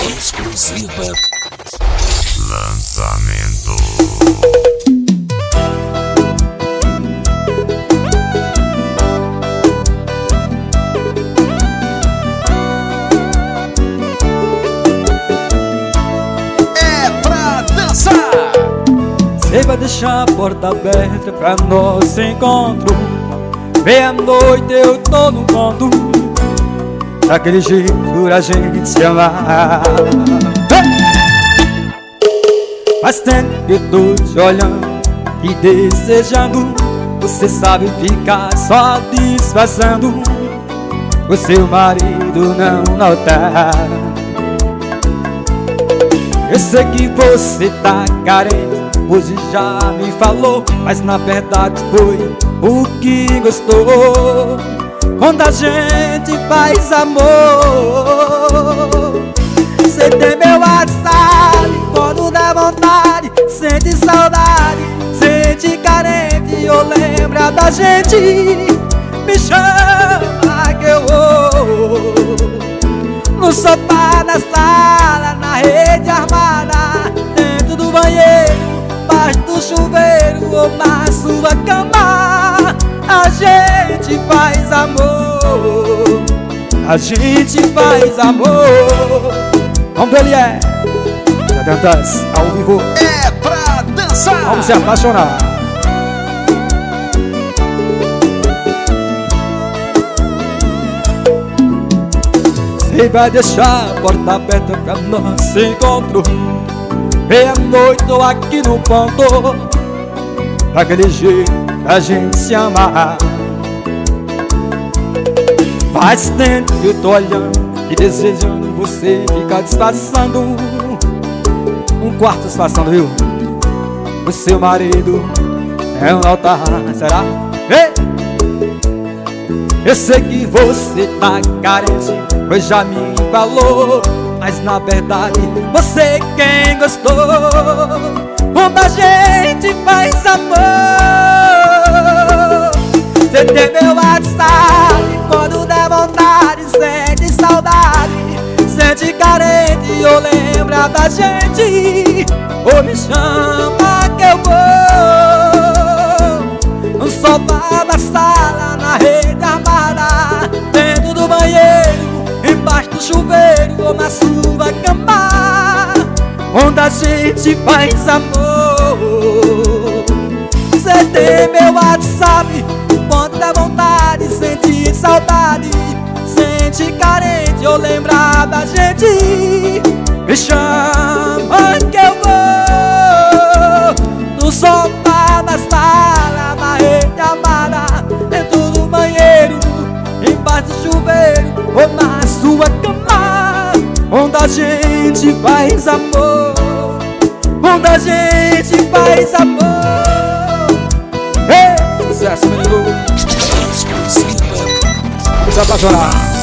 Exclusiva. Lançamento. Você vai deixar a porta aberta pra nosso encontro. Meia-noite eu tô no ponto, daquele jeito a gente se amar. Faz tempo que eu tô te olhando e desejando. Você sabe ficar só disfarçando, o seu marido não notar. Eu sei que você tá carente, hoje já me falou, mas na verdade foi o que gostou. Quando a gente faz amor, você tem meu WhatsApp, quando dá vontade, sente saudade, sente carente ou lembra da gente, me chama que eu vou. No sofá, na sala, na rede armada, dentro do banheiro, embaixo do chuveiro ou na sua cama, a gente faz amor, a gente faz amor. Vamos ver, ele é Dantas ao vivo. É pra dançar. Vamos se apaixonar. Você vai deixar a porta aberta pra nosso encontro. Meia-noite tô aqui no ponto, daquele jeito a gente se amar. Faz tempo que eu tô olhando e desejando, você fica disfarçando, um quarto disfarçando, viu? O seu marido é um altar, será? Ei! Eu sei que você tá carente, pois já me falou, mas na verdade você quem gostou. Quando a gente faz amor, você tem meu WhatsApp, quando der vontade, sente saudade, sente carente ou lembra da gente, ou me chama que eu vou. No sofá da sala, na rede armada, dentro do banheiro, embaixo do chuveiro ou na sua cama, onde a gente faz amor. Você tem meu WhatsApp, quando dá vontade, sente saudade, sente carente ou lembrar da gente, me chama que eu vou. No sofá da sala, na rede amada, dentro do banheiro, embaixo do chuveiro ou na sua cama, onde a gente faz amor, onde a gente faz amor. Ei, sucesso, menino. Exclusiva. Vamos apaixonar.